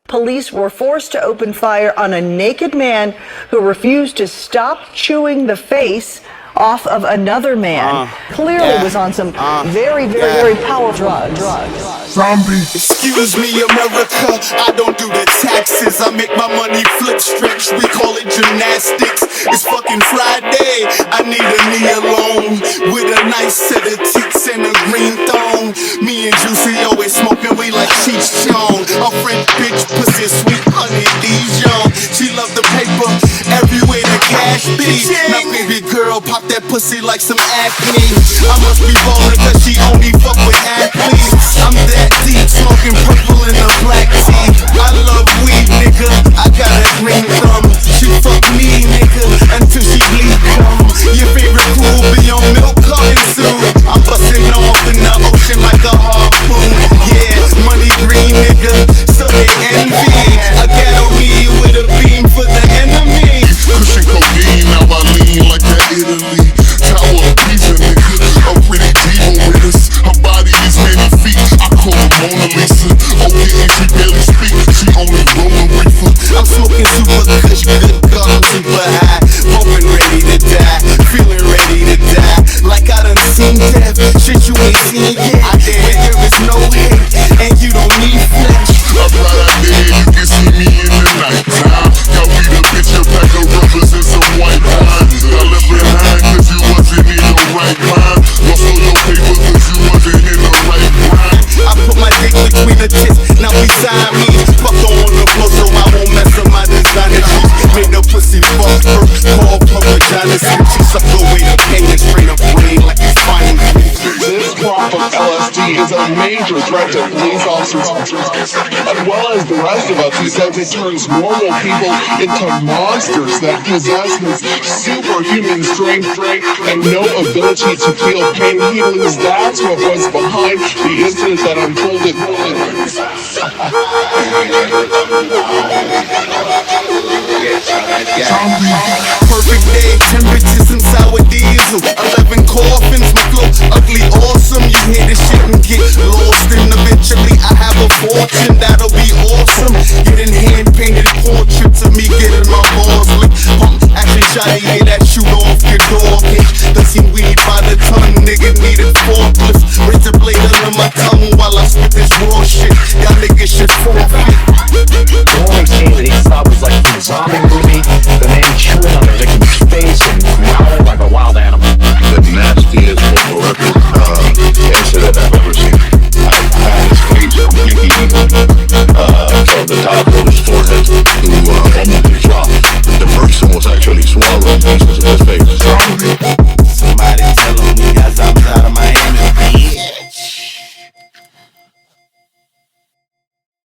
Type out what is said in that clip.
police were forced to open fire on a naked man who refused to stop chewing the face off of another man. Clearly was on some very powerful drugs. Zombie. Excuse me, America, I don't do the taxes. I make my money flip stretch, we call it gymnastics. It's fucking Friday, I need a knee alone with a nice set of tits and a green thong. Me and Juicy always smoking weed like Cheech Chong. A French bitch, pussy sweet honey Dijon. She love the paper, everywhere the cash be. Now baby girl, pop that pussy like some acne. I must be ballin' cause she only fuck with athletes. I'm that deep, smoking purple in a black tee. I love weed, nigga, I got a green thumb. She fuck me, nigga, until she bleed cum. Your favorite pool be on milk carton soon. I'm busting off in the ocean like a harpoon. Yeah, money green, nigga, so they envy. I got on me with a beam for the enemy. Cushion codeine, now I lean like that Italy. Tower of Pisa, nigga, a pretty diva with us. Her body is many feet, I call her Mona Lisa. Okay, and she barely speak, she only rolling reefer. I'm smoking super kush, good God, I'm super high. Hoping ready to die, feeling ready to die. Like I done seen death, shit you ain't seen yet. Where there is no hate, and you don't need flesh. I'm right out there, you can see me in the nighttime. Got weed up in your pack of rubbers and some white wine. I left behind cause you wasn't in the right mind. Lost all your paper cause you wasn't in the right grind. I put my dick between the tits, now beside me. Fuck on the floor so I won't mess up my designer shit. Made the pussy fuck her, call Parmigiana Street. She suck away the pain and straight up brain like it's fine. This crop of LSD is a major threat to police officers, as well as the rest of us, who says it turns normal people into monsters that possess this superhuman strength and no ability to feel pain. He believes that's what was behind the incident that unfolded. Perfect day, 10 bitches and sour diesel, 11 coffins, my flow ugly, awesome. You hear this shit and get lost, and eventually I have a fortune that'll be awesome. Getting hand painted portraits of me getting my balls licked. Pump action shot, yeah, that shoot off your door hinge. Done seen weed by the ton, nigga needed forklifts. Razor blade under my tongue while I spit this raw shit. Y'all niggas should forfeit. The only scene that he saw was like from zombie movies.